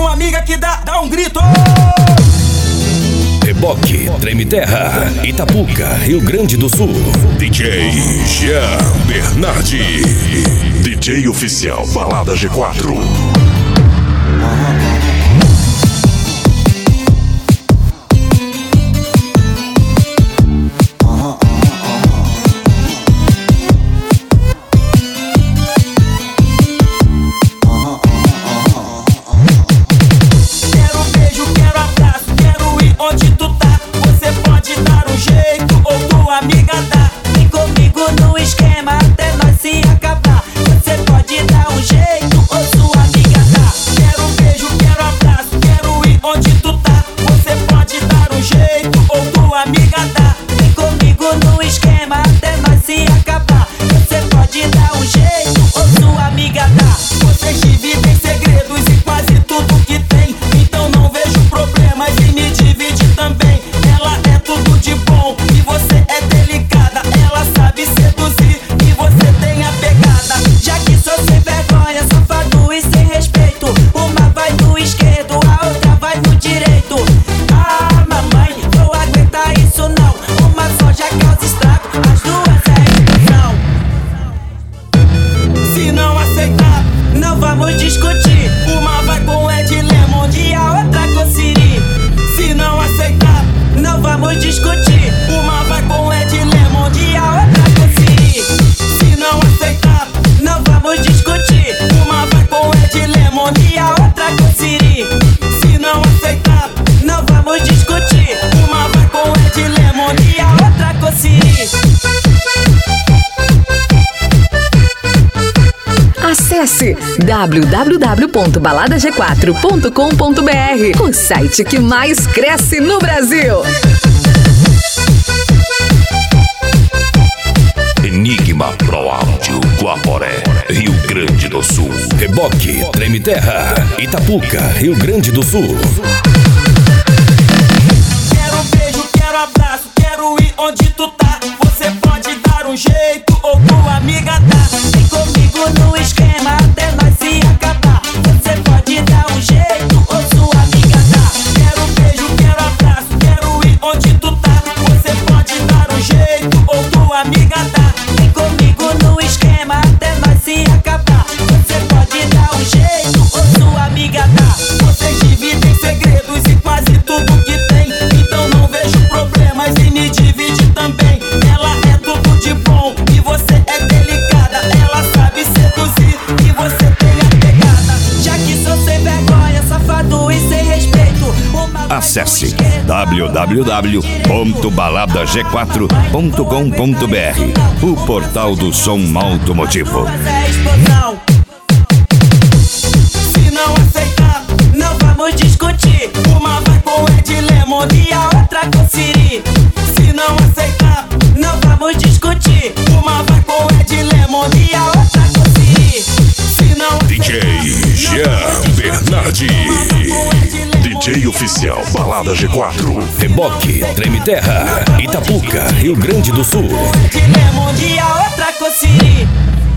sua amiga que dá um grito. Reboque, Treme Terra, Itapuca, Rio Grande do Sul. DJ Jean Bernardi, DJ oficial Balada G4. Acesse www.baladag4.com.br, o site que mais cresce no Brasil. Enigma Pro Áudio, Guaporé, Rio Grande do Sul. Reboque, Treme Terra, Itapuca, Rio Grande do Sul. Quero beijo, quero abraço, quero ir onde tu tá. Você pode dar um jeito ou tua amiga dá. Vem comigo no esquema até nós se acabar. Você pode dar um jeito ou sua amiga dá. Quero beijo, quero abraço, quero ir onde tu tá. Você pode dar um jeito ou tua amiga dá. Vem comigo no esquema até nós se acabar. Você pode dar um jeito ou sua amiga dá. Vocês dividem segredos e quase tudo que tem. Então não vejo problemas em me dividir também. Ela é tudo de bom e você é delicada. Ela sabe seduzir e você tem a pegada. Já que sou sem vergonha, safado e sem respeito. Acesse www.baladag4.com.br, o portal do som automotivo. Se não aceitar, não vamos discutir. Uma vai com Ed Lemon e a outra com Siri. Se não aceitar, não vamos discutir. Uma vai com Ed Lemon e a outra com Siri. Se não DJ Jean Bernardi, DJ oficial Balada G4. Reboque, Treme Terra, Itapuca, Rio Grande do Sul. Ed Lemon e a outra com Siri.